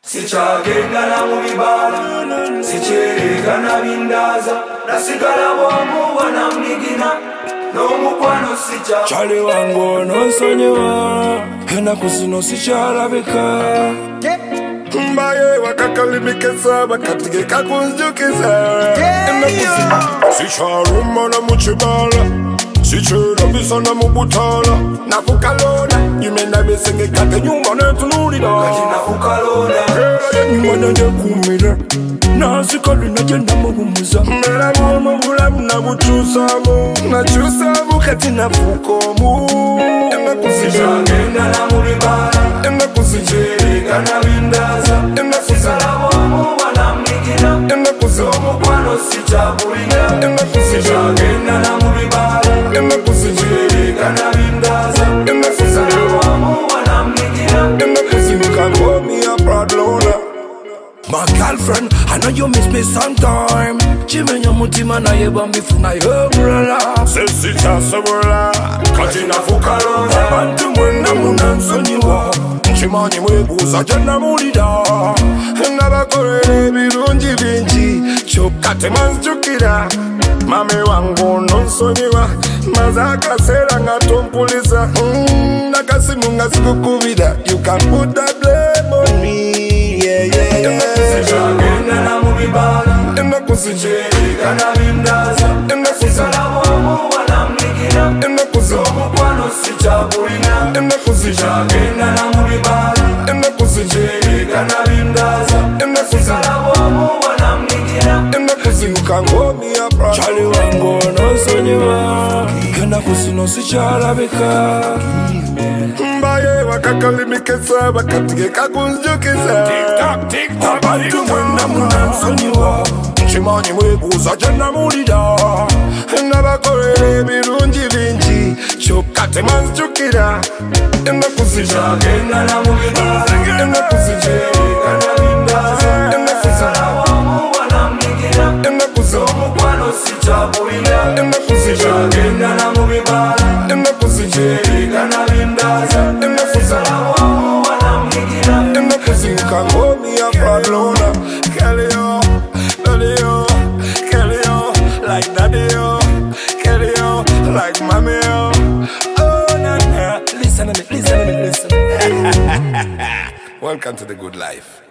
Sikyagenda na mu bibala, sikyerekana bindaza, nasigala bw'omu wanamnigina, n'omukwano sikya. Chali wangu onosonyiwa, ennaku zino sikyalabika. Mbaye wakakalimikisa bakategeka kunjukiza. Ennaku zino sikyalumana mu kibala, sikyerabisana mu butaala. Nakukalonda nyumena besengeka tenyumba nentunulira. Kati nakukalonda nyumba nenjekumira, nasikali najenda muhumuza. Mbera bwomu bulamu nabukyusaamu, nakyusaamu kati nafuukaomu. Ennaku zino sikyagenda na mu bibala, ennaku zino sikyerekana bindaza, nasigala bw'omu wanamnigina, ennaku zino n'omukwano sikyagulina. ennaku zino Sikyagenda na mu bibala, ennaku zino sikyerekana bindaza, nasigala bw'omu wanamnigina. ennaku zino can call me a proud loner. My girlfriend, I know you miss me sometime. Chimenya mutima naye bambifuna yobulala. Sesitasobola kati nafukalonda abantu mwena munansonyiwa, nkimanyi mwebuuza gye namulira. Nabakolera ebirungi bingi kyokka temanzijukira. Mame wange ononsonyiwa, maze akaseera nga tompuliza. Nakasimu nga zikukubira, you can put that blame on me. Yeah, yeah, yeah. sikyagenda na mu bibala, Ennaku zino sikyerekana bindaza, nasigala bw'omu wanamnigina, ennaku zino n'omukwano sikyagulina. ennaku zino Sikyagenda na mu bibala, ennaku zino sikyerekana bindaza, nasigala bw'omu wanamnigina. ennaku zino can call me a proud. Chali wangu onosonyiwa, ennaku zino sikyalabika. Mbaye wakakalimikisa bakategeka kunjukiza. Abantu mwena munansonyiwa, nkimanyi mwebuuza gye namulira. Nabakolera ebirungi bingi kyokka temanzijukira. Ennaku zino Sikyagenda na mu bibala, ennaku zino sikyerekana bindaza, nasigala bw'omu wanamnigina, ennaku zino n'omukwano sikyagulina. ennaku zino Sikyagenda na mu bibala, ennaku zino sikyerekana bindaza, nasigala bw'omu wanamnigina. ennaku zino can call me a proud loner. Kelly yo, daddy yo, Kelly yo, like daddy yo, Kelly yo, like mommy yo. Oh na na, listen to me, listen to me, listen. Welcome to the good life.